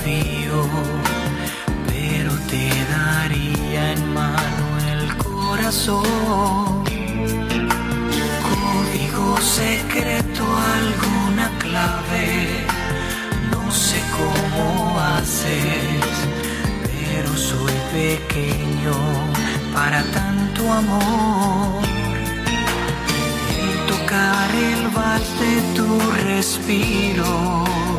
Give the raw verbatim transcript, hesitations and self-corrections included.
confío, pero te daría en mano el corazón. Código secreto, alguna clave, no sé cómo haces, pero soy pequeño para tanto amor. El tocar el vals de tu respiro